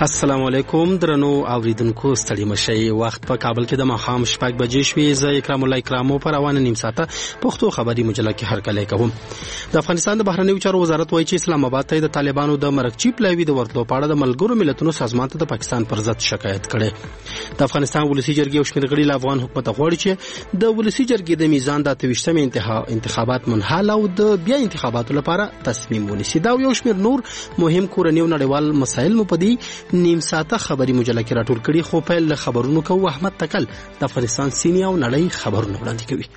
السلام علیکم درنو اوریدونکو ستړي مشي وخت په کابل کې د ماښام 6 بجې شوې ز اکرام الله اکرامو پر روانه نیم ساعته پښتو خبري مجله کې هر کله کوم د افغانستان د بهرنیو چارو وزارت وایي چې اسلام آباد ته د طالبانو د مرکچی پلاوی د ورتلو په اړه د ملګرو ملتونو سازمان ته د پاکستان پر ضد شکایت کړي د افغانستان ولسی جرګې او شمېر غړي له افغان حکومت غواړي چې د ولسی جرګې د میزان د 28مې انتخابات منحل او د بیا انتخاباتو لپاره تصمیم ونیسي دا یو شمېر نور مهم کورنیو نړیوال مسایل مو پدي نیم ساعته خبري مجله کې راټول کړي خو په ل خبرونو کو احمد تکل د افغانستان سینې او نړۍ خبرونه وړاندې کوي.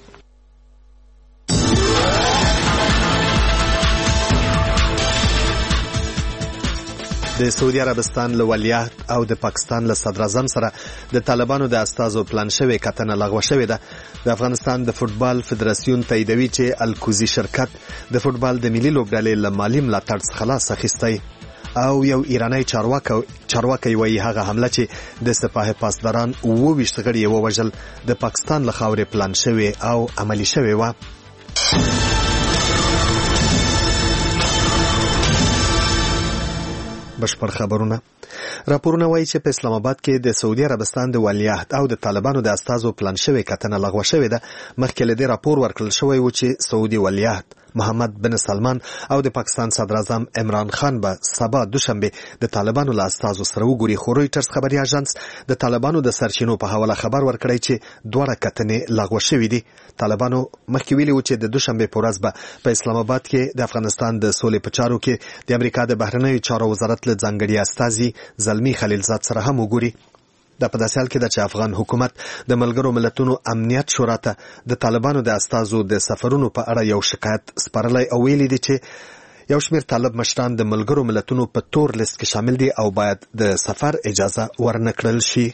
د سعودي عربستان له ولیعهد او د پاکستان له صدر اعظم سره د طالبانو د استازو پلان شوی کتنه لغوه شوې ده. د افغانستان د فوتبال فدراسیون تاییدوي چې الکوزي شرکت د فوتبال د ملي لوبډلې له مالي ملاتړ څخه خلاص اخیستی او یو ایرانی چارواکي وایي هغه حمله چې د سپاه پاسداران 22 غړي ووژل د پاکستان له خاورې پلان شوی او عملی شوی و. بشپړ خبرونه راپورونه وایي چې په اسلام آباد کې د سعودي عربستان د ولیعهد او د طالبانو د استازو پلان شوی کتنه لغوه شوې ده. مخکې له دې راپور ورکړل شوی و چې سعودي ولیعهد محمد بن سلمان او د پاکستان صدر اعظم عمران خان به سبا دوشنبه د طالبانو له استازو سره وګوري. خو رويټرز خبري اژانس د طالبانو د سرچینو په حواله خبر ورکړی چې دوه کتنې لغوه شوې دي. طالبانو مخکې ویلي و چې د دوشنبه په ورځ به په اسلام آباد کې د افغانستان د سولې په چارو کې د امریکا د بهرنیو چارو وزارت له ځانګړي استازي زلمی خلیلزاد سره هم وګوري. د په داسې حال کې د افغان حکومت د ملګرو ملتونو امنیت شورا ته د طالبانو د استازو د سفرونو په اړه یو شکایت سپارلی او ویلي دي چې یو شمېر طالب مشران د ملګرو ملتونو په تور لیست کې شامل دي او باید د سفر اجازه ورنکړل شي.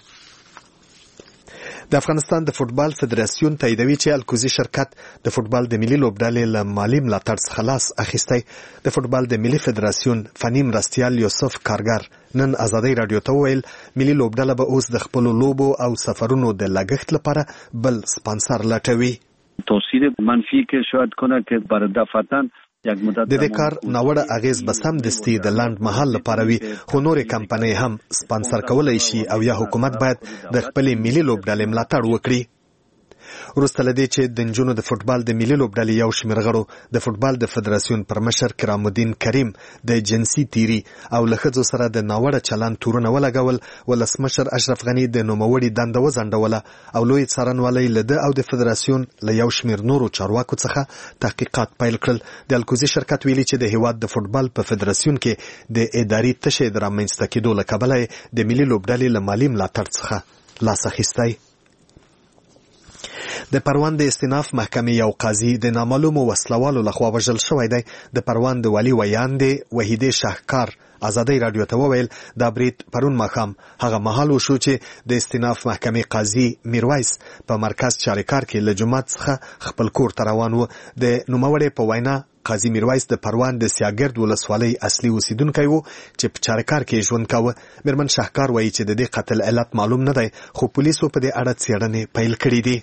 د افغانستان د فوتبال فدراسیون تاییدوي چې الکوزي شرکت د فوتبال د ملي لوبډلې له مالي ملاتړ څخه خلاص اخیستی. د فوتبال د ملي فدراسیون فني مرستیال یوسف کارګر نن ازادي رادیو ته وویل ملي لوبډله به اوس د خپل لوبو او سفرونو د لګښت لپاره بل سپانسر لټوي. تاثیر منفی که شاید کنه که برای دفعتاً د دې کار ناوړه اغیز به سم دستی د لاند محل لپاره وي خو نورې کمپنۍ هم سپانسر کولای شي او یا حکومت باید د خپل ملي لوبډلې ملاتړ وکړي. وروسته لدې چې د نجونو د فوتبال د ملي لوبډلې یو شمېر غړو د فوتبال د فدراسیون پر مشر کرام الدین کریم د جنسي تیری او له ښځو سره د ناوړه چلند تورونه ولګول ولسمشر اشرف غني د نوموړي دنده وځنډوله او لوی څارنوالۍ له ده او د فدراسیون له یو شمېر نورو چارواکو څخه تحقیقات پیل کړل. د الکوزي شرکت ویلي چې د هیواد د فوتبال په فدراسیون کې د اداري تشې د رامنځته کېدو له کبله د ملي لوبډلې له مالي ملاتړ څخه لاس اخیستی. د پروان د استیناف محکمې یو قاضي د نامعلومو وسلوالو لخوا وژل شوی دی. د پروان د والي ویاندې وحیدې شاهکار ازادي رادیو ته وویل دا برید پرون ماښام هغه مهال وشو چې د استیناف محکمې قاضي میرویس په مرکز چاریکار کې له جومات څخه خپل کور ته روان و. د نوموړي په وینا قاضي میرویس د پروان د سیاګرد ولسوالۍ اصلي اوسیدونکی و چې په چاریکار کې ژوند کاوه. میرمن شاهکار وایي چې د دې قتل علت معلوم نه دی خو پولیسو په دې اړه څېړنې پیل کړې دي.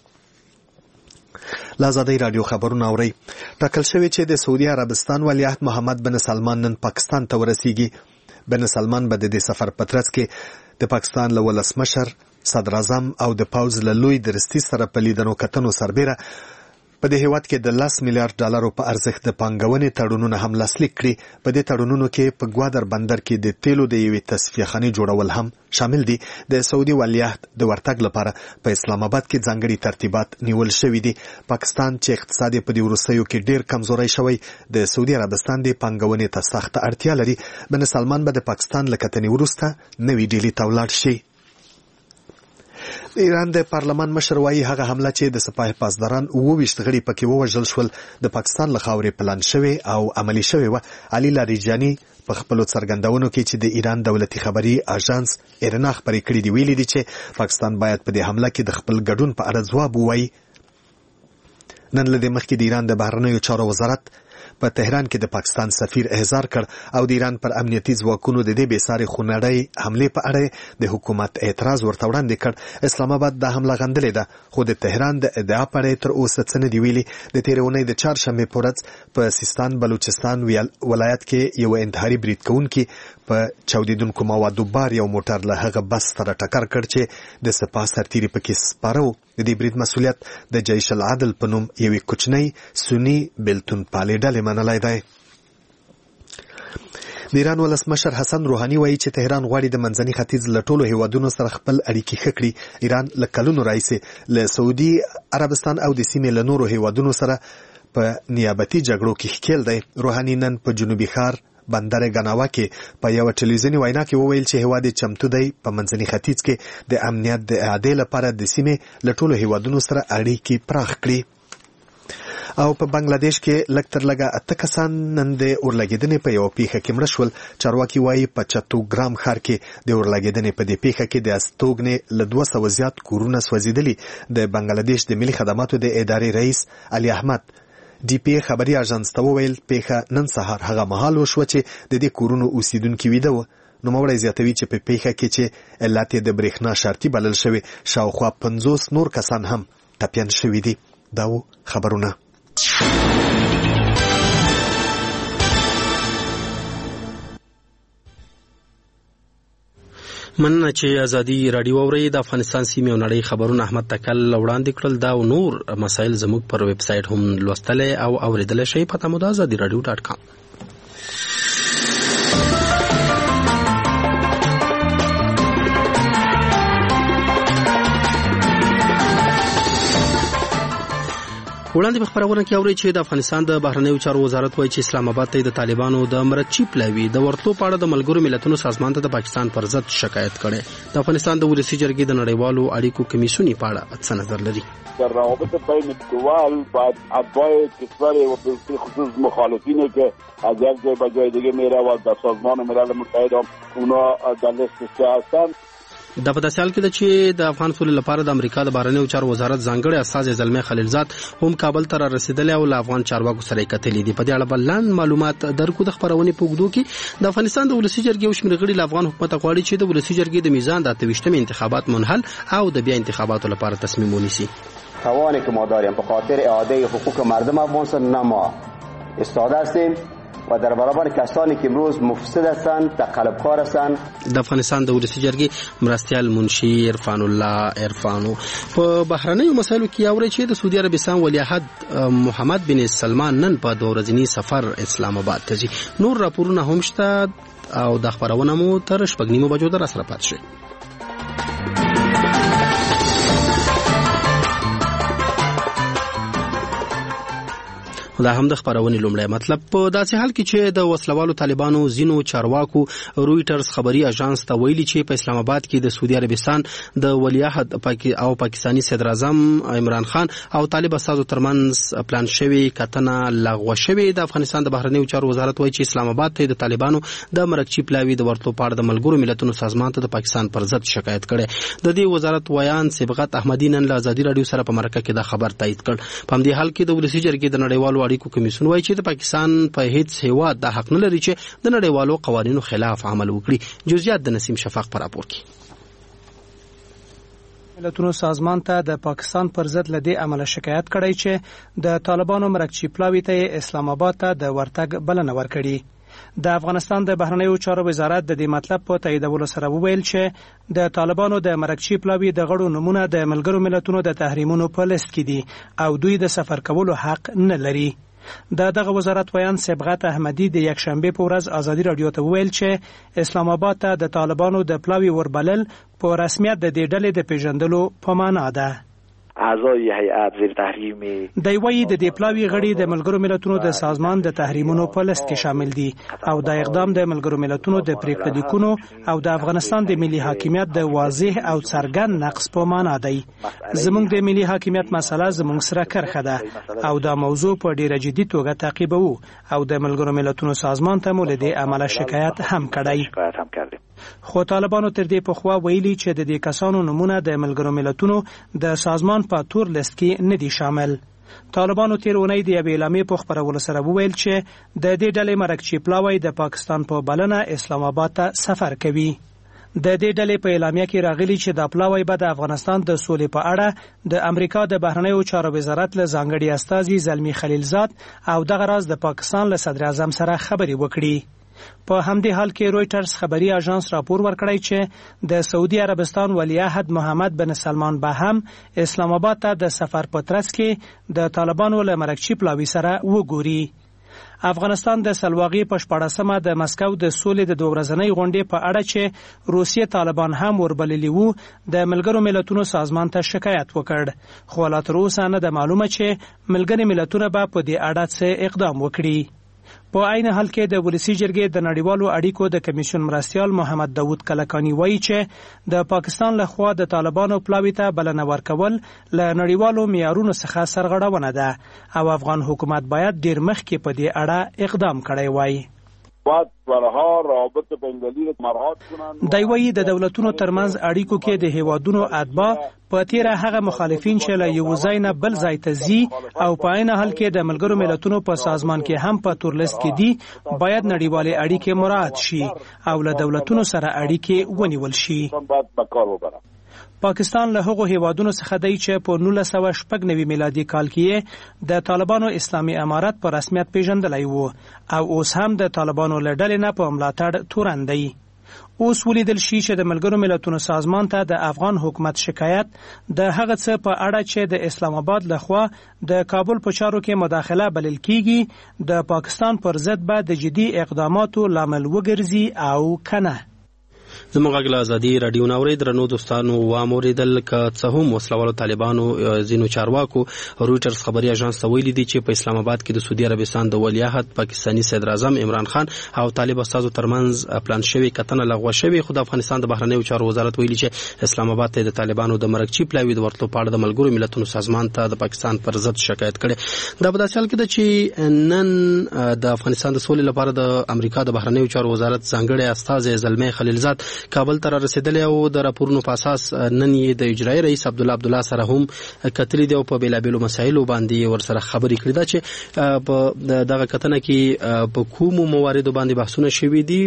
لازادي رادیو خبرونه اوري. ټاکل شوی چې د سعودي عربستان ولیعهد محمد بن سلمان نن پاکستان ته ورسیږي. بن سلمان به د دې سفر په ترڅ کې د پاکستان له ولسمشر صدر اعظم او د پوځ له لوی درستي سره په لیدنو کتنو سربیره په دې هیواد کې د 10 میلیارډ ډالرو په ارزښت د پانګونې تړونونه هم لاسلیک کړي. په دې تړونونو کې په ګوادر بندر کې د تیلو د یوې تصفیه خانې جوړول هم شامل دي. د سعودي ولیعهد د ورتګ لپاره په اسلام آباد کې ځانګړي ترتیبات نیول شوي دي. پاکستان چې اقتصاد په دې وروستیو کې ډیر کمزوري شوی د سعودي عربستان د پانګونې ته سخت اړتیا لري. بن سلمان به د پاکستان له کتنې وروسته نوې ډیلي ته ولاړ شي. د ایران د پارلمان مشر وایي هغه حمله چې د سپاه پاسداران 22 غړي پکې ووژل شول د پاکستان له خاورې پلان شوی او عملی شوی و. علي لاریجاني په خپل څرګندونو کې چې د ایران دولتي خبري اژانس ایرنا خبري کړې دی ویلي دي چې پاکستان باید په دې حمله کې د خپل ګډون په اړه ځواب ووایي. نن له دې مخکې د ایران د بهرنیو چارو وزارت په تهران کې د پاکستان سفیر احضار کړ او د ایران پر امنیتي ځواکونو د دې بېساري خونړۍ حملې په اړه د حکومت اعتراض ورته وړاندې کړ. اسلام آباد دا حمله غندلې ده خو د تهران د ادعا په اړه تر اوسه څه نه دي ویلي. د تېرې اونۍ د چهارشنبې په ورځ په سیستان بلوچستان ولایت کې یو انتحاري برید کوونکي په چاودیدونکو موادو بار یو موټر له هغه بس سره ټکر کړ چې د سپاه سرتیري پکې سپاره و. د دې برید مسؤلیت د جیش العدل په نوم یوې کوچنۍ سني بېلتون پالې ډلې منلی دی. د ایران ولسمشر حسن روحاني وایي چې تهران غواړي د منځني ختیځ له ټولو هیوادونو سره خپل اړیکې ښه کړي. ایران له کلونو راهیسې له سعودي عربستان او د سیمې له نورو هیوادونو سره په نیابتي جګړو کې ښکېل دی. روحاني نن په جنوبي ښار بندر ګناوا کې په یوه ټلویزیوني وینا کې وویل چې هیواد یې چمتو دی په منځني ختیځ کې د امنیت د اعادې لپاره د سیمې له ټولو هیوادونو سره اړیکې پراخ کړي. او په بنگلاديش کې لږ تر لږه 8 کسان نن د اورلګیدنې په یو پیښه کې مړه شول. چارواکي وایي په چتوګرام ښار کې د اورلګیدنې په دې پیښه کې د استوګنې له 200 زیات کورونه سوځېدلي. د بنگلاديش د ملي خدماتو د ادارې رئیس علي احمد ډي پی خبري اژانس ته وویل پیښه نن سهار هغه مهال وشوه چې د دې کورونو اوسیدونکي ویده و. نوموړی زیاتوي چې په پیښه کې چې علت یې د برېښنا شرطي بلل شوی شاوخوا 50 نور کسان هم ټپیان شوي دي. دا و خبرونه. مننه چې ازادي رادیو اوري. د افغانستان سیمې او نړۍ خبرونه احمد تکل وړاندې کړل. دا او نور مسایل زموږ پر ویب سټ هم لوستلای او اوریدلای شئ. پته مو ده azadiradio.com. وړاندې په خبرونه کې اوري چې د افغانستان د بهرنیو چارو وزارت وایي چې اسلام آباد ته د طالبانو د مرچی پلاوی د ورتلو په اړه د ملګرو ملتونو سازمان ته د پاکستان پر ضد شکایت کړي. د افغانستان د ولسي جرګې د نړیوالو اړیکو کمیسیون په اړه څه نظر لري؟ در روابط بین الدول باید اتباع کشور و به خصوص مخالفینی که از یک جای به جای دیگه میره و در سازمان ملل متحد اونا در لیست هستند. د پداسیال کې چې د افغان سولې لپاره د امریکا د بهرنیو چارو وزارت ځانګړي استاذ زلمه خلیلزاد هم کابل ته رسیدلی او له افغان چارواکو سره کتلې دي. په دې اړه بلند معلومات درکو. د خبرونې په اوږدو کې د افغانستان د ولسي جرګې او شمېر غړي له افغان حکومت غواړي چې د ولسي جرګې د میزان د 28 انتخابات منحل او د بیا انتخاباتو لپاره تصمیم ونیسي. توانی که ما داریم به خاطر اعاده حقوق مردم افغانستان نه ما استاده هستیم و در برابر کسانی که امروز مفسد هستند تقلبکار هستند. د افغانستان د ولسي جرګې مرستیال منشي عرفان الله عرفانو په بهرنیو مسایلو کې اوري چې د سعودي عربستان ولیعهد محمد بن سلمان نن په 2 ورځنی سفر اسلام آباد ته ځي. نور راپورونه هم شته او د خبرونه مو تر 8:30 بجو در سره پات شي. دا هم د خبرونې لومړی مطلب. په داسې حال کې چې د وسلوالو طالبانو زینو چارواکو رويټرز خبري اژانس ته ویلي چې په اسلام آباد کې د سعودي عربستان د ولیعهد او پاکستانی صدر اعظم عمران خان او طالب اساسو ترمنځ پلان شوی کتنه لغوه شوی. د افغانستان د بهرنیو چارو وزارت وایي چې اسلام آباد ته د طالبانو د مرکچی پلاوی د ورتلو په اړه د ملګرو ملتونو سازمان ته د پاکستان پر ضد شکایت کړي. د دې وزارت ویان صبغت احمدی نن له ازادي رادیو سره په مرکه کې دا خبر تایید کړ. په همدې حال کې د ولسي جرګې د نړیوالو اړیکو کمیسیون وایي چې د پاکستان په هیڅ هیواد د حق نه لري چې د نړیوالو قوانینو خلاف عمل وکړي. جزئیات د نسیم شفاق پر راپور کې. ملتونو سازمان ته د پاکستان پر ضد لدی عمل شکایت کړی چې د طالبانو مرکچی پلاوی ته اسلام آباد ته د ورتګ بلنه ورکړي. د افغانستان د بهرنیو چارو وزارت د دې مطلب په تاییدولو سره وویل چې د طالبانو د مرکچی پلاوی د غړو نمونه د ملګرو ملتونو د تحریمونو په لیست کې دي او دوی د سفر کولو حق نه لري. دغه وزارت ویان صبغت احمدی د یک شنبه په ورځ ازادي رادیو ته ویل چې اسلام آباد ته د طالبانو د پلاوی وربلل په رسمیت د دې ډلې د پیژندلو په معنا ده. اعضای هیئت زیر تحریم د وی د پلاوی غړي د ملګرو ملتونو د سازمان د تحریمونو په لیست کې شامل دي او د اقدام د ملګرو ملتونو د پریکړې لیکونو او د افغانستان د ملي حاکمیت د واضح او څرګند نقض په معنا دی. زموږ د ملي حاکمیت مسله زموږ سره کرخه ده او دا موضوع په ډیره جدي توګه تعقیبوو او د ملګرو ملتونو سازمان ته مولد عمل شکایت هم کړی. خو طالبانو تر دې پخوا ویلي چې د دې کسانو نمونه د ملګرو ملتونو د سازمان په تور لیست کې نه دي شامل. طالبانو تیر اونۍ د یوې اعلامیې په خپرولو سره وویل چې د دې ډلې مرکچی پلاوی د پاکستان په بلنه اسلام آباد ته سفر کوي. د دې ډلې په اعلامیه کې راغلي چې د پلاوی به د افغانستان د سولې په اړه د امریکا د بهرنیو چارو وزارت له ځانګړي استازي زلمی خلیلزاد او دغه راز د پاکستان له صدر اعظم سره خبرې وکړي. په همدې حال کې رويټرز خبري اژانس راپور ورکړی چې د سعودي عربستان ولیعهد محمد بن سلمان به هم اسلام آباد ته د سفر په ترڅ کې د طالبانو له مرکچی پلاوي سره وګوري. افغانستان د سلواغي په 14مه د مسکو د سولې د 2 ورځنۍ غونډې په اړه چې روسیې طالبان هم وربللي وو د ملګرو ملتونو سازمان ته شکایت وکړ، خو لا تر اوسه نه د معلومه چې ملګري ملتونه به په دې اړه څه اقدام وکړي. په عین حال کې د ولسی جرګې د نړیوالو اړیکو د کمیشن مرستیال محمد داوود کلکانی وایي چې د پاکستان لخوا د طالبانو پلاوي ته بلنه ورکول له نړیوالو معیارونو څخه سرغړونه ده او افغان حکومت باید ډیر مخکې په دې اړه اقدام کړی وای. دوی د دولتونو ترمنځ اړیکو کې د هیوادونو اتباع په تیره هغه مخالفین چې له یو ځای نه بل ځای ته ځي او په عین حال کې د ملګرو ملتونو په سازمان کې هم په تور لیست کې دي باید نړیوالې اړیکې مراعات شي او له دولتونو سره اړیکې ونیول شي. پاکستان له هغو هیوادونو څخه دی چې په 1996 میلادي کال کې د طالبانو اسلامي امارت په رسمیت پیژندلی وو او اوس هم د طالبانو له ډلې نه په ملاتړ تورن دی. اوس ولیدل شي چې د ملګرو ملتونو سازمان ته د افغان حکومت شکایت د هغه څه په اړه چې د اسلام آباد لخوا د کابل په چارو کې مداخله بلل کیږي د پاکستان پر ضد به د جدي اقداماتو لامل وګرځي او کنه. زموږ غږ له ازادي رادیو ناوړي درنو دوستانو واموریدل ک څه هم وسلوالو طالبانو زینو چارواکو رويټرز خبري اژانس ته ویلي دي چې په اسلام آباد کې د سعودي عربستان د ولیعهد پاکستاني صدر اعظم عمران خان او طالب استادو ترمنځ پلان شوی کتنه لغوه شوی. خو د افغانستان د بهرنیو چارو وزارت ویلي چې اسلام آباد ته د طالبانو د مرکچی پلاوي د ورتلو په اړه د ملګرو ملتونو سازمان ته د پاکستان پر ضد شکایت کړي. دا په داسې حال کې ده چې نن د افغانستان د سولې لپاره د امریکا د بهرنیو چارو وزارت ځانګړي استازي زلمي خلیلزاد کابل ته رسیدلی او د راپورونو په اساس نن یې د اجرایي رئیس عبدالله سره هم کتلې دی او په بیلابیلو مسایلو باندې ورسره خبرې کړې ده چې په دغه کتنه کې په کومو مواردو باندې بحثونه شوي دي.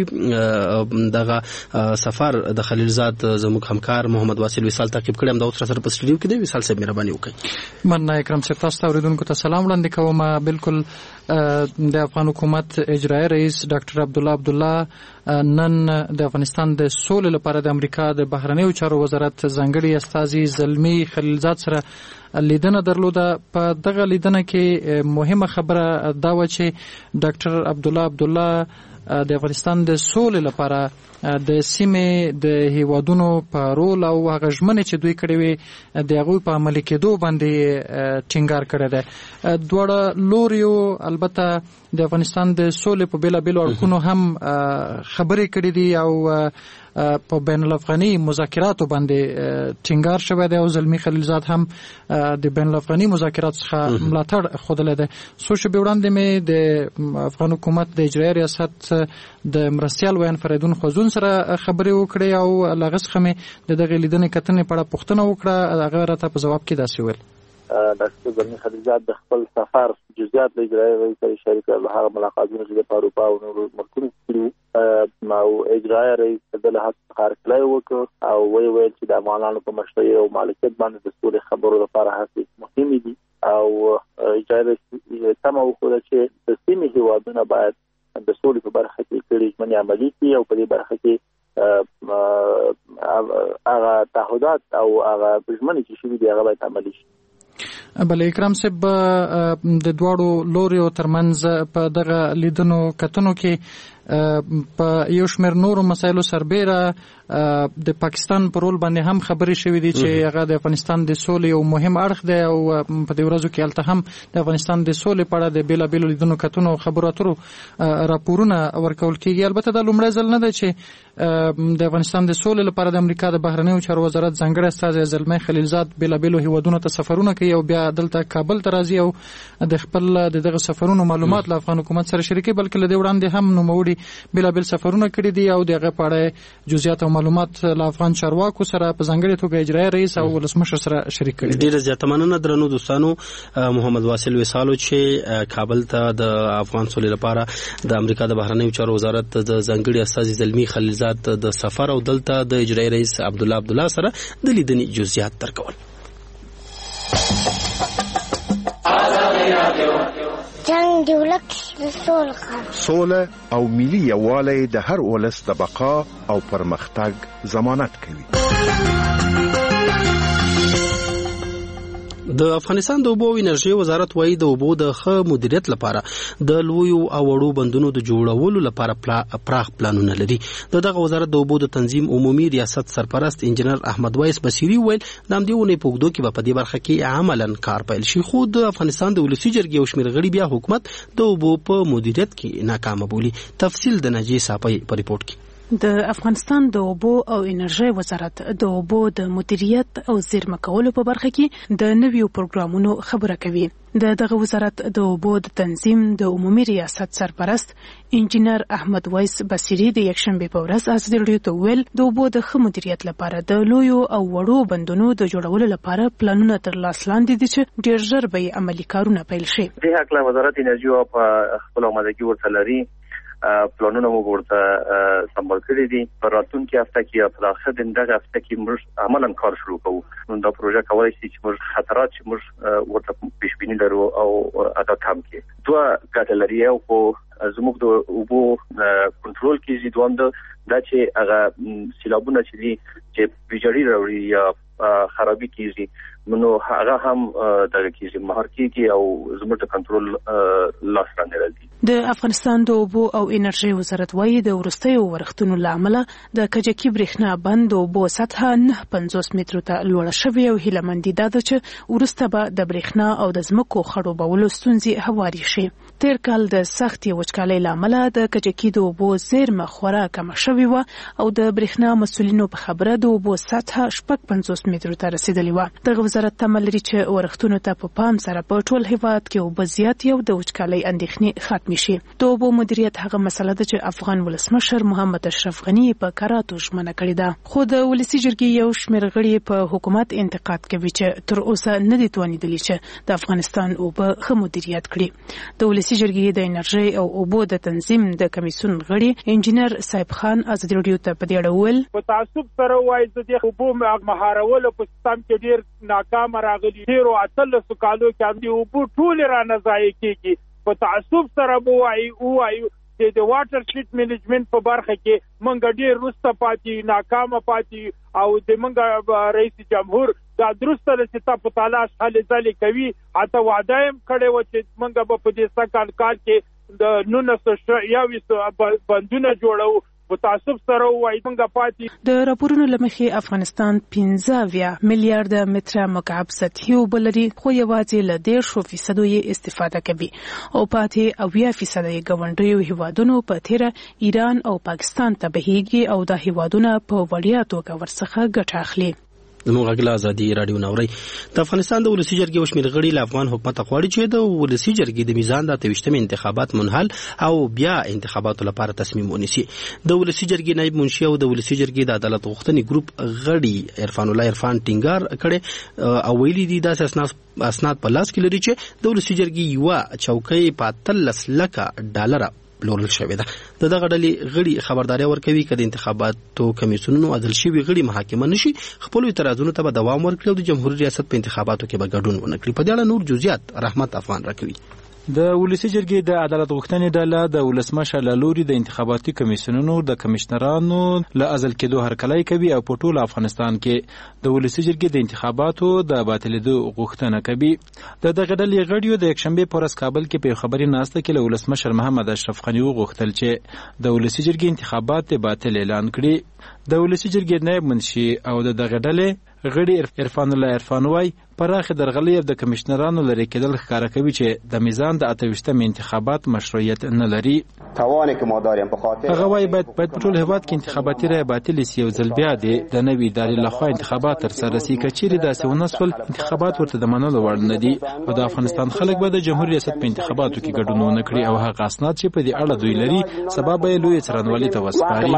دغه سفر د خلیلزاد زموږ همکار محمد واصل وصال تعقیب کړی هم د اوس سره په سټډیو کې دی. وصال صاحب مهرباني وکړئ. مننه اکرم صاحب، تاسو ته اوریدونکو ته سلام وړاندې کوم. بالکل د افغان حکومت اجرایي رئیس ډاکټر عبدالله نن د افغانستان د سولې لپاره د امریکا د بهرنیو چارو وزارت ځانګړي استازي زلمي خلیلزاد سره لیدنه درلوده. په دغه لیدنه کې مهمه خبره دا و چې ډاکټر عبدالله د افغانستان د سولې لپاره د سیمې د هیوادونو په رول او هغه ژمنې چې دوی کړې وي د هغوی په عملي کېدو باندې ټینګار کړی دی. دواړه لوریو البته د افغانستان د سولې په بیلابیلو اړخونو هم خبرې کړې دي او په بین الافغاني مذاکراتو باندې ټینګار شوی دی او زلمي خلیلزاد هم د بین الافغاني مذاکراتو څخه ملاتړ ښودلی دی. څو شېبې وړاندې مې د افغان حکومت د اجرایي ریاست د مرستیال ویان فریدون خوځون سره خبرې وکړې او له هغه څخه مې د دغې لیدنې کتنې په اړه پوښتنه وکړه. هغه راته په ځواب کې داسې ویل: ډاکټر زلمي خلیلزاد د خپل سفر جزئیات له اجرایي رئیس سره شریک کړل، هغه ملاقاتونه چې په اروپا او نورو ملکونو کې او اجرایي رئیس د له حق خارقلای وکړ او ویل چې د افغانانو په مشروعیت او مالکیت باندې د سولې خبرو لپاره هڅې مهمې دي او اجرایي رئیس تمه وکړه چې د سیمې هیوادونه باید د سولې په برخه کې کړي ژمنې عملي کړي او په دې برخه کې هغه تعهدات او هغه ژمنې چې شوي دي هغه باید عملي شي. بل اکرام صاحب، د دواړو لوریو ترمنځ په دغه لیدنو کتنو کې په یو شمېر نورو مسایلو سربیره د پاکستان پر رول باندې هم خبرې شوې دي چې هغه د افغانستان د سولې یو مهم اړخ دی او په دې ورځو کې هلته هم د افغانستان د سولې په اړه د بیلابیلو لیدنو کتنو او خبرو اترو راپورونه ورکول کېږي. البته دا لومړی ځل نه دی چې د افغانستان د سولې لپاره د امریکا د بهرنیو چارو وزارت ځانګړی استازی زلمي خلیلزاد بیلابیلو هیوادونو ته سفرونه کوي او بیا دلته کابل ته راځي او د خپل دغه سفرونو معلومات له افغان حکومت سره شریکي، بلکې له دې وړاندې هم نوموړي بیلابیل سفرونه کړي دي او دغه په اړه جزئیات او معلومات له افغان چارواکو سره په ځانګړي توګه اجرایي رئیس او ولسمشر سره شریک کړي دي. ډیره زیاته مننه درنو دوستانو. محمد واصل وصالو چې کابل ته د افغان سولې لپاره د امریکا د بهرنیو چارو وزارت د ځانګړي استازي زلمي خلیلزاد د سفر او دلته د اجرایي رئیس عبدالله سره د لیدنې جزئیات درکول. جنگ دولت سوله او ملي یووالی د هر ولس د بقا او پرمختګ ضمانت کوي. د افغانستان د اوبو او انرژي وزارت وايي د اوبو د ښه مدیریت لپاره د لویو او وړو بندونو د جوړولو لپاره پراخ پلانونه لري. دغه وزارت د اوبو د تنظیم عمومي ریاست سرپرست انجنیر احمد وایس بصیری ویل د همدې ونې په اوږدو کې په دې برخه کې عملاً کار پیل شي، خو د افغانستان د ولسي جرګې او شمېر غړي بیا حکومت د اوبو په مدیریت کې ناکام بولي. تفصیل د ناجی صاحب په ریپورت کې. د افغانستان د اوبو او انرژي وزارت د اوبو د مدیریت او زیرمه کولو په برخه کې د نویو پروګرامونو خبره کوي. دغه وزارت د اوبو د تنظیم د عمومي ریاست سرپرست انجنیر احمد وایس بصیری د یکشنبه په ورځ ازادي راډیو ته ویل د اوبو د ښه مدیریت لپاره د لویو او وړو بندونو د جوړولو لپاره پلانونه تر لاس لاندې دي چې ډیر ژر به عملي کارونه پیل شي. د حق وزارت انرژي او په خپل آمادګي ورته لري، پلانونه مو ورته سمبال کړی دي. په راتلونکي هفته کې په اخر دغه هفته کې موږ عملاً کار شروع کوو. نو دا پروژه کولای شي چې موږ خطرات چې موږ ورته پیش بینی لرو او ادا کم کړو. دوه ګټه لري، او زموږ د اوبو کنټرول کیږي، دوام دا چې هغه سیلابونه چې بجړی راوړي یا خرابي کیږي نو هغه هم دغه کیږي مهار کیږي او زموږ د کنټرول لاس باندې راځي. د افغانستان د اوبو او انرژي وزارت وايي د ورستیو ورښتونو لامل د کجکي برېښنا بند او اوبو سطحه 950 مترو ته لوړه شوې او هیلمندي ده چې ورسته به د برېښنا او د ځمکو خړوبولو ستونزې هواري شي. تیر کال د سختي وچکالۍ لامل د کجکي د اوبو زیرمه خورا کم شوې و او د برېښنا مسولینو په خبره د اوبو سطحه 50 مترو ته رسیدلې و. دغه وزارت تمل لري چې ورښتونو ته په پام سره په ټول هیواد کې اوبه زیات یو د وچکالۍ اندېښنې ختمې شي. د اوبو مدیریت هغه مسله ده چې افغان ولسمشر محمد اشرف غنی په کراتو ژمنه کړې ده، خو د ولسي جرګې یو شمېر غړي په حکومت انتقاد کوي چې تر اوسه نه دي توانیدلي چې د افغانستان اوبه ښه مدیریت کړي. د ولسي جرګې د انرژي او اوبو د تنظیم د کمیسیون غړي انجنیر صاحب خان ازادي راډیو ته په دې اړه وویل په تعصب سره وایي چې د اوبو مهارولو په سیستم کې ډیر ناکام راغلي. ډیرو اتلسو کالو کې هم د اوبو ټول را نه ضایع کیږي. په تعصب سره وایي چې د واټر شیټ منیجمنت په برخه کې مونږ ډیر وروسته پاتې ناکامه پاتې او د مونږ رئیس جمهور دا درسته چې تاسو تلاش حل ځلې کوي. اته وعده هم کړې و چې مونږ په دې سکهال کال کې د 1920 بندونه جوړو. متعصب سره وایي څنګه پاتې. د راپورونو لمخې افغانستان 15 میلیارډ متره مکعب سطحي اوبه لري، خو یوازې له 10% یې استفاده کوي او پاتې 80% یې ګاونډیو هیوادونو په تیره ایران او پاکستان ته بهیږي او د هیوادونو په وړیا توګه ورڅخه ګټه اخلي. زموږ غږ ازادي رادیو نوري. د افغانستان د ولسي جرګې وشمیر غړي له افغان حکومت غواړي چې د ولسي جرګې د میزان د 23م انتخابات منحل او بیا انتخاباتو لپاره تصمیم ونیسي. د ولسي جرګې نائب منشي او د ولسي جرګې د عدالت غوښتنې ګروپ غړي عرفان الله عرفان ټینګار کړي او ویلي دي د اسناد په لاس کې لري چې د ولسي جرګې یو چوکۍ په 13 لک ډالر پلورل شوې ده. دغه ډلې غړي خبرداري ورکوي چې د انتخاباتو کمیسیونونو عدل شوی غړي محاکمه نشي خپل اعتراضونو ته به دوام ورکړي او د جمهوریت ریاست په انتخاباتو کې به ګډون ونه کړي. په دې اړه نور جزئیات رحمت افغان راکوي. د ولسي جرګې د عدالت غوښتنې ډله د ولسمشر له لوري د انتخاباتي کمیسیونونو د کمشنرانو له عزل کېدو هرکلی کوي او په ټول افغانستان کې د ولسي جرګې د انتخاباتو د باطلېدو غوښتنه کوي. دغه ډلې غړیو د یکشنبې په ورځ کابل کې په خبري ناسته کې له ولسمشر محمد اشرف غني وغوښتل چې د ولسي جرګې انتخابات باطل اعلان کړي. د ولسي جرګې نائب منشي او دغه ډلې غړي عرفان الله عرفان وای پراخه درغلي د کمشنرانو لري کېدل ښکارا کوي چې د میزان د 28م انتخابات مشروعیت نه لري. توانه که ما داریم په خاطر هغه وای باید په ټول هیواد کې انتخاباتي رای باطل شي او ځل بیا د نوې ادارې لخوا انتخابات تر سره شي. کچېری د سونسل انتخابات ورته د منلو وړ نه دي او د افغانستان خلک به د جمهوریت ریاست په انتخاباتو کې ګډون ونه کړي او هغه اسناد چې په دې اړه دوی لري سبب یې لوی څرنوالي ته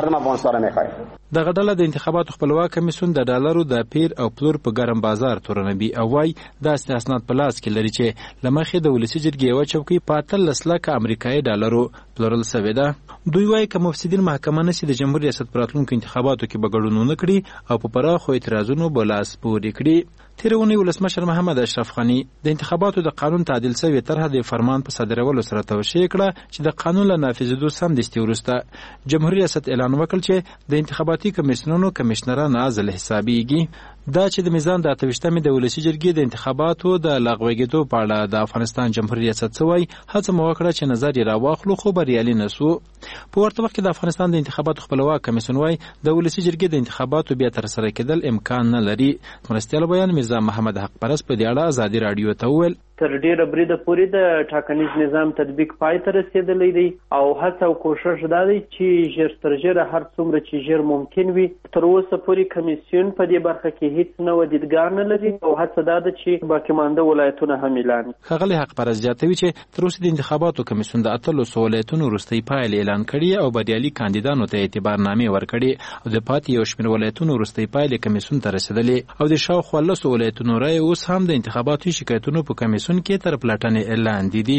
وسپاري. دغه ډله د انتخاباتو خپلواک کمیسیون د ډالرو د پیر او پلور په ګرم بازار تورنبي او وای د اسناد په لاس کې لري چې لمخې د ولسي جرګې یو چوکۍ په 13 لک امریکایي ډالرو پلورل شوې ده. دوی وایي که مفسدین محکمه نشي د جمهوریت ریاست په راتلونکو انتخاباتو کې به ګډون ونه کړي او په پراخو اعتراضونو به لاس پورې کړي. تېره اونۍ ولسمشر محمد اشرف غني د انتخاباتو د قانون تعدیل شوې طرحه د فرمان په صادرولو سره توشیح کړه چې د قانون له نافذېدو سمدستي وروسته جمهوریت ریاست اعلان وکړ چې د انتخاباتي کمیسیونونو کمیشنران عزل حسابیږي. دا چې د میزان د 28مې د ولسي جرګې د انتخاباتو د لغوه په اړه د افغانستان جمهوریت ریاست څوی هڅه مو وکړه چې نظر یې راواخلو خو بریالي نه سو. په ورته وخت کې د افغانستان د انتخاباتو خپلواک کمیسیون وايي د ولسي جرګې د انتخاباتو بیا ترسره کېدل امکان نه لري. مرستیال بیان میرزا محمد حق پرست په دې اړه ازادي رادیو ته وویل تر ډیره بریده پورې د ټاکنیز نظام تطبیق پای ته رسیدلی دی او هڅه او کوشش دا دی چې ژر تر ژره هر څومره چې ژر ممکن وي. تر اوسه پورې کمیسیون په دې برخه کې هیڅ نوی دیدګار نه لري او هڅه دا ده چې باقي مانده ولایتونه هم اعلان کړي. ښاغلی حق پرست زیاتوي چې تر اوسه د انتخاباتو کمیسیون د 18 ولایتونو وروستۍ پایلې اعلان کړي او بریالي کاندیدانو ته اعتبارنامې ورکړي او د پاتې یو شمېر ولایتونو وروستۍ پایلې کمیسیون ته رسېدلې او د شاوخوا 10 ولایتونو رایې اوس هم د انتخاباتي شکایتونو په کمیسیون کې تر پلټنې لاندې دي.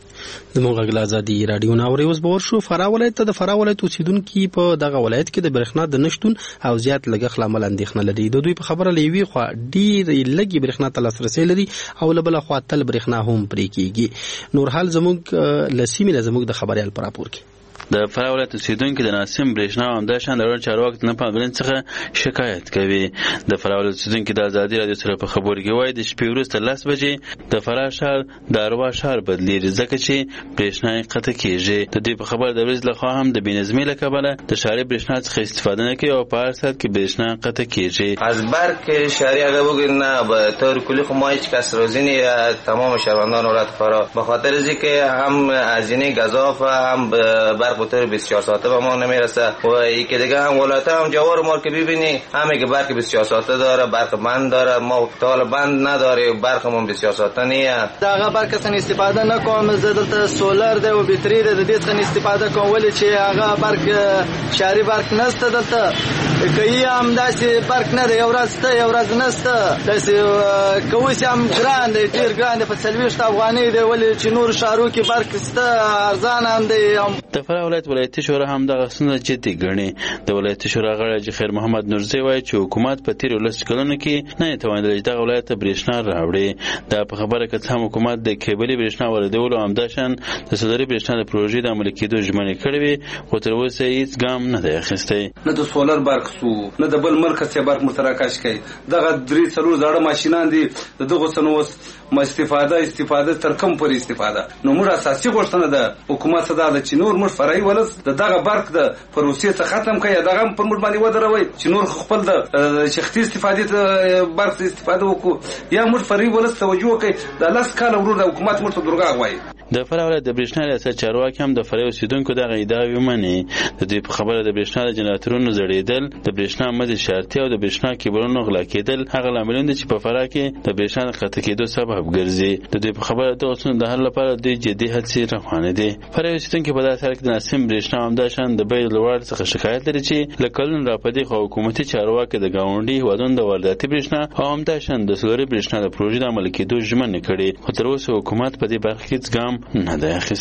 د موږ ازادي رادیو ناوري اوس باور شو فرا ولایت ته د فرا ولایت اوسیدونکو په دغه ولایت کې د برېښنا د نشټون او زیات لګښت لامل اندېښنه لري. د دوی په خبره لوي خو ډیر لګي برېښنا ته لاسرسي لري او لبل خو تل برېښنا هم پرې کیږي. نور حال زموږ لسیمه زموږ د خبريال پر راپور کې د فرا ولایت اوسیدونکو د ناسم برېښنا او همداشان د روډ چارواکو نه پاملرنې څخه شکایت کوي. د فرا ولایت اوسیدونکو د ازادي رادیو سره په خبرو کې وایي د شپې وروسته 10 بجې د فرا ښار د اروا ښار بدلیږي ځکه چې برېښنا قطع کیږي. د دې په خبر د ورځ لخوا هم د بېنظمۍ له کبله د ښاري برېښنا څخه استفاده نه کوي او په هر ساعت کې برېښنا قطع کیږي. از برق شهری اگر بگید نه به طور کلی خب ما هیچ کس روزی تمام شهروندان ولایت فرا به خاطر اینکه هم هزینه گزاف هم برق به طور 24 ساعته به ما نمیرسه و یکی دیگه هم ولایت هم جوار ما که ببینی همه که برق 24 ساعته داره برق بند داره ما طال بند نداره برقمون 24 ساعته نیه. دغه برق څنګه استفاده نه کوم زدلته سولر دی او بیټری دی د دې څخه استفاده کوم ولې چې هغه برق شهري برق نشته دلته کوي هم داسې برق نه دی یو ورځ ته یو ورځ نشته داسې کوي چې هم ګران دی ډیر ګران دی په 40 افغانۍ دی ولې چې نور شهرو کې برق سته ارزان هم دی. د فرا ولایتي شورا هم دغه ستونزه جدي ګڼي. د ولایتي شورا غړی خیر محمد نورزی وایي چې حکومت په تیر 10 کلونو کې نه توانیدل چې دغه ولایت ته برېښنا راوړي. دا په خبره کې هم حکومت د کیبلي برېښنا واردولو او همداشان د صدري برېښنا د پروژې د عملي کېدو ژمنې کړې وي خو تر اوسه هیڅ ګام نه دی اخیستی. نه د سولر برق سو نه د بل ملک څخه برق متراکش کوي. دغه 3 زړه ماشينان دي دغه سنوس ما استفاده تر کوم پر استفاده نو موږ اساسي غوښتنه ده حکومت صدا د چینور موږ فرعي ولس دغه برق د پروسې ته ختم کړي دغه پر موږ باندې ودروي چې نور خپل د شخصي استفاده برق استفاده وکړو یا موږ فرعي ولس توجه کوي د لاس کال ورور د حکومت مرته درګه غواړي. د فرا ولایت د برېښنا ریاست چارواکي هم د فرا اوسیدونکو دغه ادعاوې ومني. د دې په خبره د برېښنا د جنراتورونو زړېدل د برېښنا مزي شارتي او د برېښنا کیبلونو غلا کېدل هغه لاملونه دي چې په فرا کې د برېښنا قطع کېدو سبب ګرځي. د دې په خبره د اوسنو د حل لپاره د جدي هڅې روانې دي. فرا اوسیدونکو په داسې حال کې د ناسم برېښنا همداشان د بیې لوړ څخه شکایت لري چې لکلن راپدې خو حکومتي چارواکي د گاونډي هیوادونو د وارداتي برېښنا او همداشان د سولري برېښنا د پروژې د عملي کېدو ژمنې کړې خو تر اوسه حکومت په دې برخه کې هیڅ ګام نه دی اخیستی.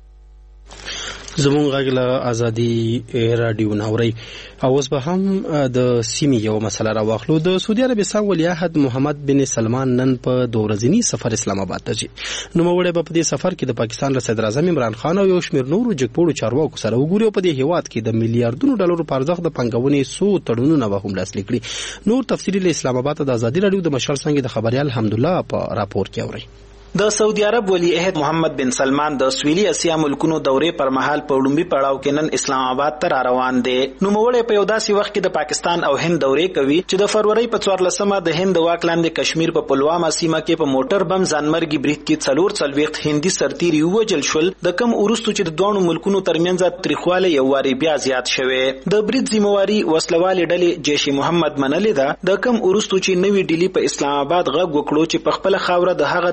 زموږ غږ ازادي رادیو ناوري او اوس به هم د سیمې یو مسله راواخلو. د سعودي عربستان ولیعهد محمد بن سلمان نن په 2 ورځني سفر اسلام آباد ته ځي. نوموړی به په دې سفر کې د پاکستان صدر اعظم عمران خان او یو شمېر نورو جګپوړو چارواکو سره وګوري او په دې هیواد کې د میلیارډونو ډالرو په ارزښت د پنګونې سو تړونونه به هم لاسلیک کړي. نور تفصیلی له اسلام آباد د ازادي رادیو د مشر څنګه د خبريال حمدالله په راپور کې اوري. د سعودي عرب ولی عہد محمد بن سلمان د سویلي اسیا ملکونو دورې پر مهال په وړومبي پړاو کې نن اسلام آباد ته روان دي. نوموړی په یو داسې وخت کې د پاکستان او هند دورې کوي چې د فروری په 14مه د هند واک لاندې کشمیر په پلوامه سیمه کې په موټر بم ځانمرګي بریټ کې 440 هندي سرتیري ووجل شول. د کم ورستو چې د دوه ملکونو ترمنځ تاریخواله یو واری بیا زیات شوه. د بریټ ذمہواری وسلوال ډلې جیش محمد منلې ده. د کم ورستو چې نوې ډیلی په اسلام آباد غږ وکړو چې په خپل خاوره د هغه ترهګرو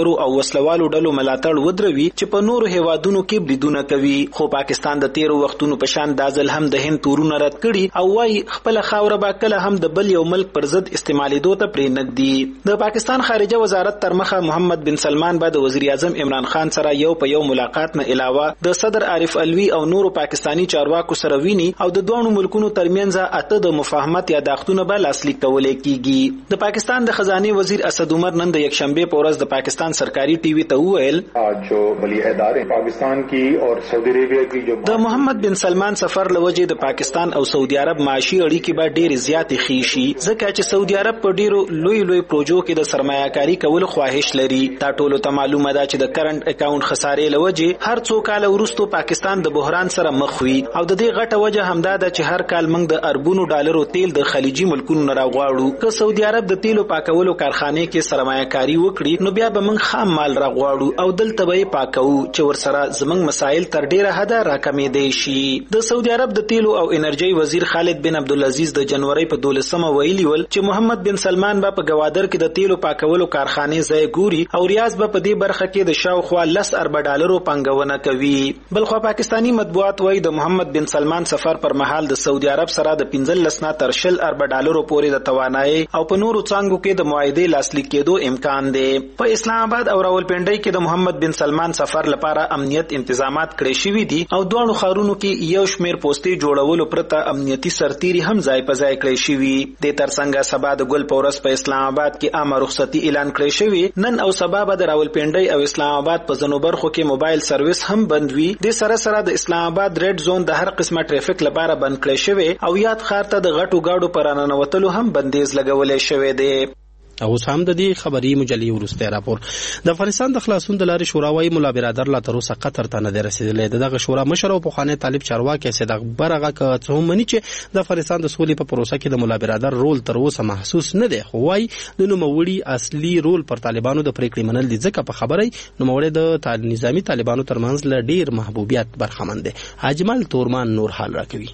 ډالرو او وسلوالو ډلو ملاتړ ودروي چې په نورو هیوادونو کې بریدونه کوي. خو پاکستان د تیرو وختونو په شان د ځل هم د هند تورونه رد کړي او وايي خپل خاوره به کله هم د بل یو ملک پر ضد استعمالېدو ته پرې نږدي. د پاکستان خارجه وزارت تر مخه محمد بن سلمان به د وزیر اعظم عمران خان سره یو په یو ملاقات نه علاوه د صدر عارف الوی او نورو پاکستانی چارواکو سره ویني او د دوه ملکونو ترمنځ اته د مفاهمت یاداښتونه به لاسلیک کولای کیږي. د پاکستان د خزانه وزیر اسد عمر نن د یکشنبه په ورځ د پاکستان سرکاري ټي وي ته وویل جو بلی ادارے پاکستان کی اور سعودی عربیہ کی جو د محمد بن سلمان سفر لوجه د پاکستان او سعودي عرب معاشي اړیکې به ډېر زیات خېشي ځکه چې سعودي عرب په ډېرو لوی پروژو کې د سرمایه‌کاري کول خواهش لري. دا ټولو ته معلومه ده چې د کرنٹ اکاونټ خسارې لوجه هر څو کال وروسته پاکستان د بحران سره مخ وي او د دې غټه وجه همدا ده چې هر کال موږ د اربونو ډالرو تیل د خلیجي ملکونو نه راغواړو. که سعودي عرب د تیلو پاکولو کارخانه کې سرمایه‌کاري وکړي نو بیا به موږ خام مال راغواړو او دلته به پاکو چې ورسره زموږ مسایل تر ډیره حده راکمېدای شي. د سعودي عرب د تیلو او انرژي وزیر خالد بن عبدالعزيز د جنوري په 12مه ویلي ول چې محمد بن سلمان به په گوادر کې د تیلو پاکولو کارخانه ځای ګوري او ریاض به په دې برخه کې د شاوخوا 10 ارب ډالرو پنګونه کوي. بلخو پاکستانی مطبوعات وایي د محمد بن سلمان سفر پر مهال د سعودي عرب سره د 15 نه تر 20 ارب ډالرو پورې د توانایي او په نورو څنګهو کې د معاهدې لاسلیک کېدو امکان دی. په اسلام آباد او راولپنډۍ کې د محمد بن سلمان سفر لپاره امنیت تنظیمات کړی شوي دي او دوه خارونو کې یو شمیر پوسټي جوړولو پرته امنیتي سرتيري هم ځای په ځای کړی شوي. د ترڅنګ سبا د ګل پورس په اسلام آباد کې عام رخصتي اعلان کړی شوی. نن او سبا به د راولپنډۍ او اسلام آباد په ځینو برخو کې موبایل سرویس هم بند وي. د سره د اسلام آباد ریډ زون د هر قسمه ټریفیک لپاره بند کړی شوی او یاد ښار ته د غټو گاډو پر ننوتلو هم بندیز لګولې شوی دی. او هم د دې خبري مجلې ورسته راپور د افغانستان د خلاصون د لارې شورا وايي مولا برادر لا تر اوسه قطر ته نه رسیدلې. دغه شورا مشر او پخوانی طالب چارواکي سید اکبر هغه څه مني چې د افغانستان د سولې په پروسه کې د مولا برادر رول تر اوسه محسوس نه دی. خو وايي د نوموړي اصلي رول پر طالبانو د پریکړې منل دي ځکه په خبري نوموړي د نظامی طالبانو ترمنځ له ډیر محبوبیت برخمن دي. اجمل تورمان نور حال راکوي.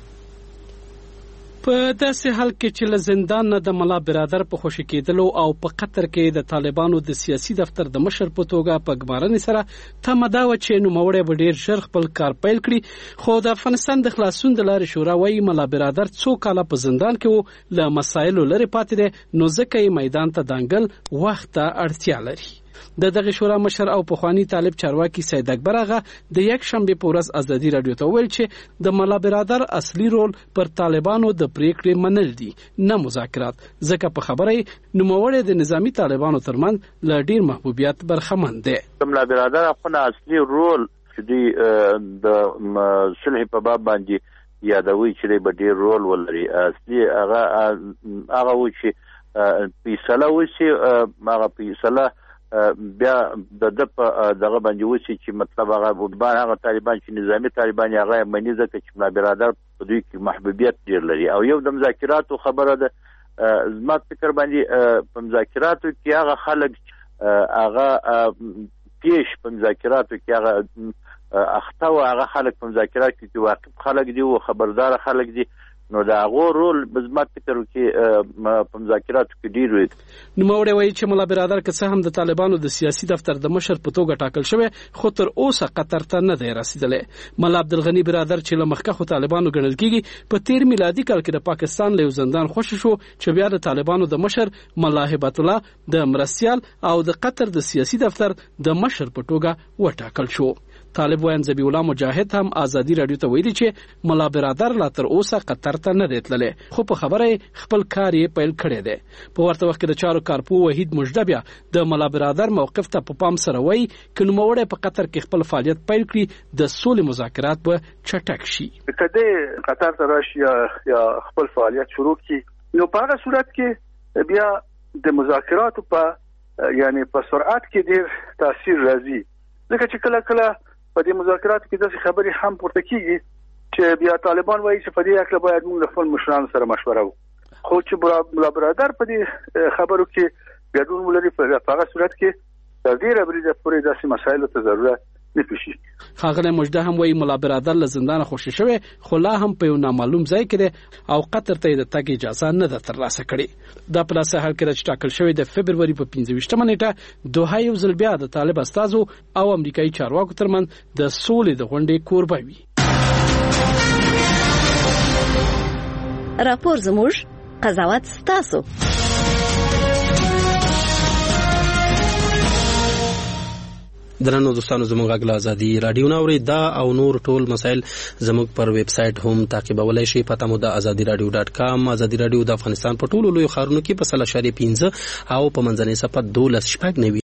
په داسې حال کې چې له زندان نه د ملا برادر په خوشی کېدلو او په قطر کې د طالبانو د سیاسي دفتر د مشر په توګه په ګمارنې سره تمه دا و چې نوموړی به ډېر ژر خپل کار پیل کړي. خو د افغانستان د خلاصون د لارې شورا وايي ملا برادر څو کاله په زندان کې و له مسایلو لرې پاتې دی نو ځکه یې میدان ته دانګل وخت ته اړتیا لري. د دغه شورا مشر او پخوانی طالب چارواکي سید اکبر هغه د یک شنبه په ورځ ازادي رادیو ته ویل چې د ملا برادر اصلي رول پر طالبانو د پریکړې منل دي نه مذاکرات ځکه په خبره نوموړی د نظامی طالبانو ترمنځ له ډیر محبوبیت برخمن دی. ملا برادر خپل اصلي رول چې د صلح په باب باندې یادوي چې به ډیر رول ولري. اصلي هغه و چې فیصله وشي هغه فیصله بیا د په دغه باندې وسی چې مطلب هغه طالبان چې نظامی طالبان هغه منی ځکه چې ملا برادر په دوی کې محبوبیت ډیر لري او یو د مذاکراتو خبره ده. زما فکر باندې په مذاکراتو کې هغه خلک هغه پیش په مذاکراتو کې هغه اخته او هغه خلک په مذاکراتو کې واقف خلک دي او خبردار خلک دي نو دا هغه رول بزمت فکر کې په مذاکراتو کې ډیر وي. نوموړی وایي چې ملا برادر که څه هم د طالبانو د سیاسي دفتر د مشر په توګه ټاکل شوی خو تر اوسه قطر ته نه دی رسیدلی. ملا عبدالغنی برادر چې له مخکښو طالبانو ګڼل کیږي په 13 میلادي کال کې د پاکستان له زندان خوشی شو چې بیا د طالبانو د مشر ملا هبت الله د مرستيال او د قطر د سیاسي دفتر د مشر په توګه وټاکل شو. طالب وین ذبی الله مجاهد هم ازادي رادیو ته ویلي چې ملا برادر لا تر اوسه قطر ته نه دی تللی خو په خبره خپل کار یې پیل کړی دی. په ورته وخت کې د چارو کارپو وحید مجده بیا د ملا برادر موقف ته په پام سره وایي چې نوموړی په قطر کې خپل فعالیت پیل کړي د سولې مذاکرات به چټک شي. کله قطر ته راشي یا خپل فعالیت شروع کړي نو په هغه صورت کې بیا د مذاکراتو په یعنی په سرعت کې ډیر تاثیر راځي ځکه چې کله په دې مذاکراتو کې داسې خبرې هم پورته کیږي چې بیا طالبان وایي چې په دې اړه باید موږ خپل مشرانو سره مشوره وکړو خو چې ملا برادر په دې خبرو کې ګډون ولري په هغه صورت کې تر ډیره بریده پورې داسې مسایلو ته ضرورت نه پېښي. ښاغلی مجده هم وایي ملا برادر له زندانه خوشي شوی خو لا هم په یو نامعلوم ځای کې دی او قطر ته یې د تګ اجازه نه ده ترلاسه کړې. دا په داسې حال کې ده چې ټاکل شوی د فبروري په 25مه نیټه دوحه یو ځل بیا د طالب استازو او امریکایي چارواکو ترمنځ د سولې د غونډې کوربه وي. راپور زموږ قضاوت ستاسو. درنو دوستانو زموږ غږ له ازادي رادیو نه اوري دا او نور ټول مسایل زموږ پر ویب سټ هم تعقیبولای شي. پته مو د azadiradio.com. ازادي رادیو د افغانستان په ټولو لوی ښارونو کې په 3.5 او په منځنۍ صفحه 12.9